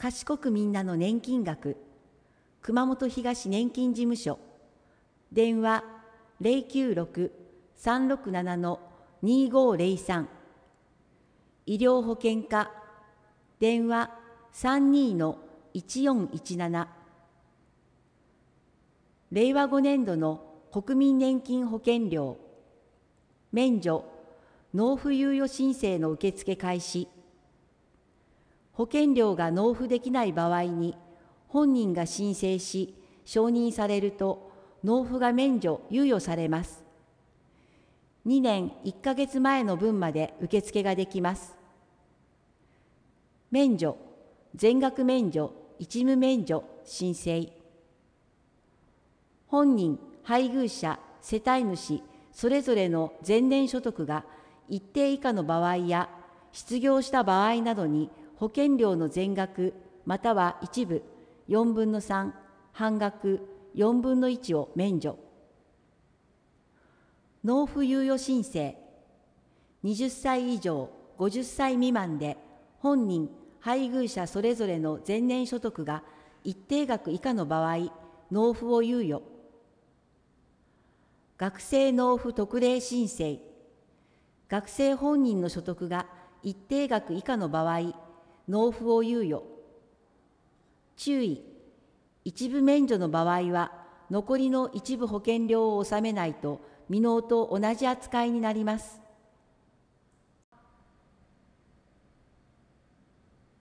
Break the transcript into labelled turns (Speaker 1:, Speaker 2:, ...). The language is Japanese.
Speaker 1: 賢くみんなの年金額、熊本東年金事務所、電話096-367-2503、医療保険課、電話32-1417、令和5年度の国民年金保険料、免除、納付猶予申請の受付開始。保険料が納付できない場合に、本人が申請し、承認されると、納付が免除・猶予されます。2年1ヶ月前の分まで受付ができます。免除、全額免除、一部免除、申請。本人、配偶者、世帯主、それぞれの前年所得が一定以下の場合や、失業した場合などに保険料の全額または一部4分の3、半額4分の1を免除。納付猶予申請。20歳以上、50歳未満で、本人、配偶者それぞれの前年所得が一定額以下の場合、納付を猶予。学生納付特例申請。学生本人の所得が一定額以下の場合、納付を猶予。注意。一部免除の場合は、残りの一部保険料を納めないと、未納と同じ扱いになります。